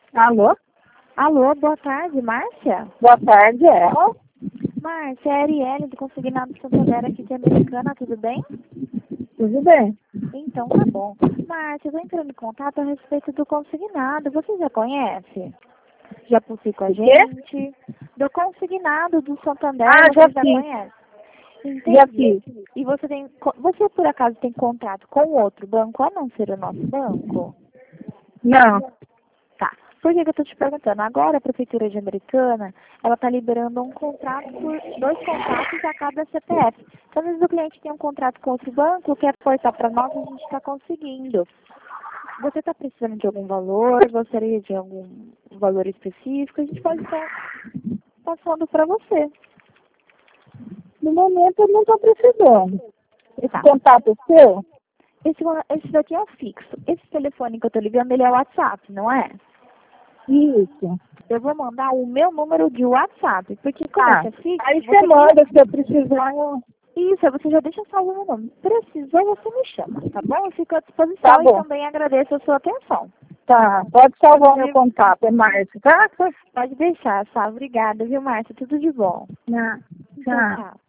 Alô? Alô, boa tarde, Márcia? Boa tarde, Márcia, é a Arielle do Consignado Santander aqui de Americana, tudo bem? Tudo bem. Então tá bom. Márcia, eu tô entrando em contato a respeito do consignado. Você já conhece? Já possui com a gente? Do consignado do Santander, Já você já fiz. conhece? Já Entendi. fiz. E você por acaso tem contrato com outro banco a não ser o nosso banco? Não. Tá. Por que eu estou te perguntando? Agora a Prefeitura de Americana, ela está liberando um contrato por 2 contratos a cada CPF. Então, às vezes o cliente tem um contrato com outro banco, quer forçar para nós, a gente está conseguindo. Você está precisando de algum valor? Gostaria de algum valor específico? A gente pode estar passando para você. No momento eu não estou precisando. Esse Tá. contato é seu? Esse daqui é o fixo. Esse telefone que eu estou ligando, ele é o WhatsApp, não é? Isso. Eu vou mandar o meu número de WhatsApp, porque como esse é fixo, Aí você manda se eu precisar. Isso, você já deixa salvo o meu nome. Precisou, você me chama, tá bom? Eu fico à disposição Tá e bom. também agradeço a sua atenção. Tá. Pode salvar o meu contato, é Márcio, tá? Pode deixar, tá? Obrigada, viu, Márcia? Tudo de bom. Não. Tchau, Tchau. tchau.